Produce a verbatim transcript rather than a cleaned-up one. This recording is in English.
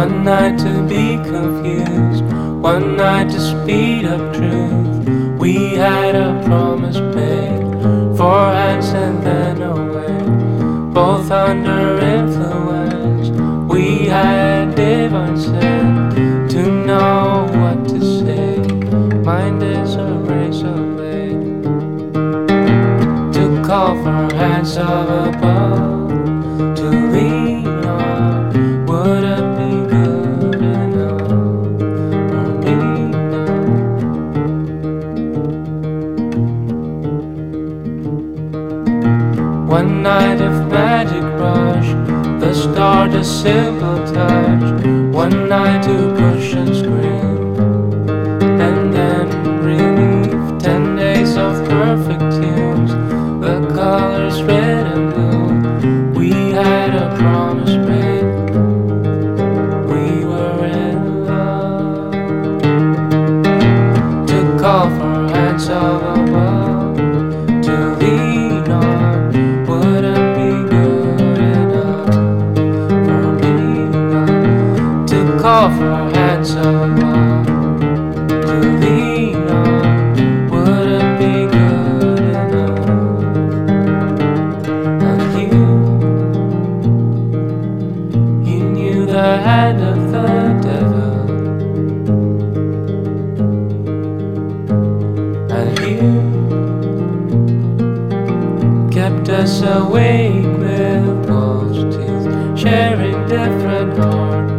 One night to be confused, one night to speed up truth. We had a promise made, four hands and then away, both under influence. We had divine sense to know what to say. Mind is a razor blade to call for hands of above, to lean on. Would it be good enough for me now? One night of magic rush, the start a simple touch. One night to push and scream, and then relief. Ten days of perfect tunes, the colors red and blue. We had a promise made, we were in love. To call for hands of above, to lean on. Would it be good enough for me now? To call for hands of above, to lean on. Would it be good enough? And you, you knew the hand of the devil, and you kept us awake with false teeth, sharing different hearts.